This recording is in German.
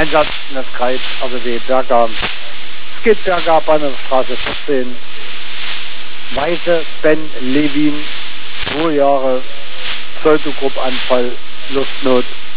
Einsatz in das Kreis ABW Bergam. Es geht bergab an der Straße 14. Weiße Ben Levin, 2 Jahre, Pseudogrupp-Anfall, Luftnot.